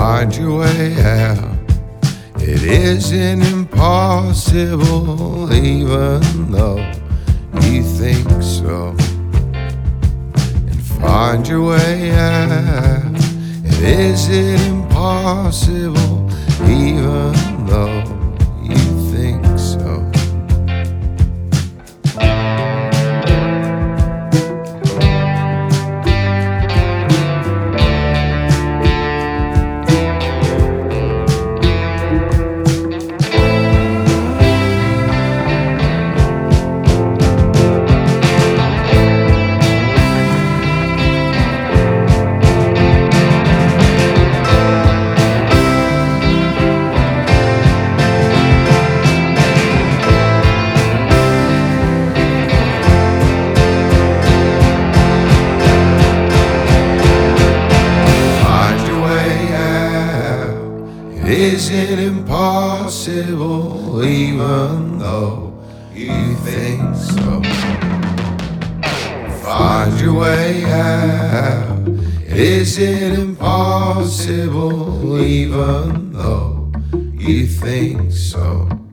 find your way out. It isn't impossible, even though you think so. And find your way out. It isn't impossible, even though you think so. It isn't impossible, even though you think so. Find your way out. It isn't impossible, even though you think so.